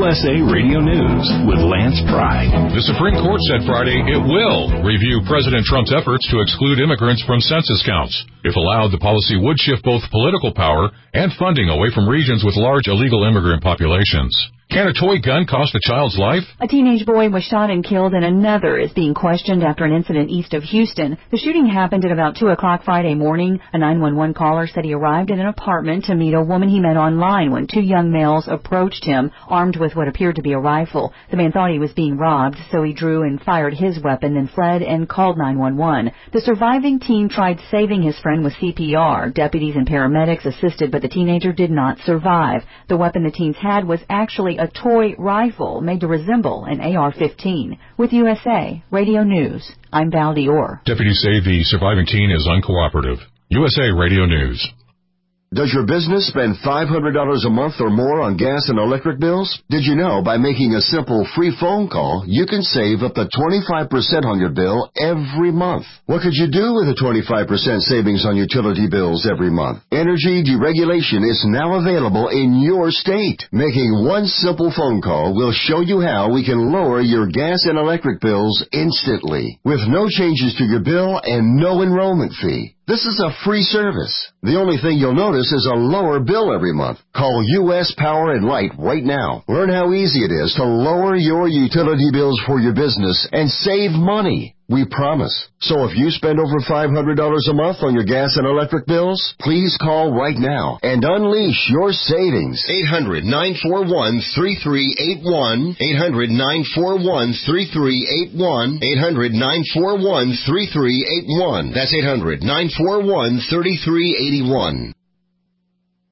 USA Radio News with Lance Pry. The Supreme Court said Friday it will review President Trump's efforts to exclude immigrants from census counts. If allowed, the policy would shift both political power and funding away from regions with large illegal immigrant populations. Can a toy gun cost a child's life? A teenage boy was shot and killed, and another is being questioned after an incident east of Houston. The shooting happened at about 2 o'clock Friday morning. A 911 caller said he arrived at an apartment to meet a woman he met online when two young males approached him, armed with what appeared to be a rifle. The man thought he was being robbed, so he drew and fired his weapon, then fled and called 911. The surviving teen tried saving his friend with CPR. Deputies and paramedics assisted, but the teenager did not survive. The weapon the teens had was actually a toy rifle made to resemble an AR-15. With USA Radio News, I'm Val Dior. Deputies say the surviving teen is uncooperative. USA Radio News. Does your business spend $500 a month or more on gas and electric bills? Did you know by making a simple free phone call, you can save up to 25% on your bill every month? What could you do with a 25% savings on utility bills every month? Energy deregulation is now available in your state. Making one simple phone call will show you how we can lower your gas and electric bills instantly, with no changes to your bill and no enrollment fee. This is a free service. The only thing you'll notice is a lower bill every month. Call U.S. Power and Light right now. Learn how easy it is to lower your utility bills for your business and save money. We promise. So if you spend over $500 a month on your gas and electric bills, please call right now and unleash your savings. 800-941-3381. 800-941-3381. 800-941-3381. That's 800-941-3381.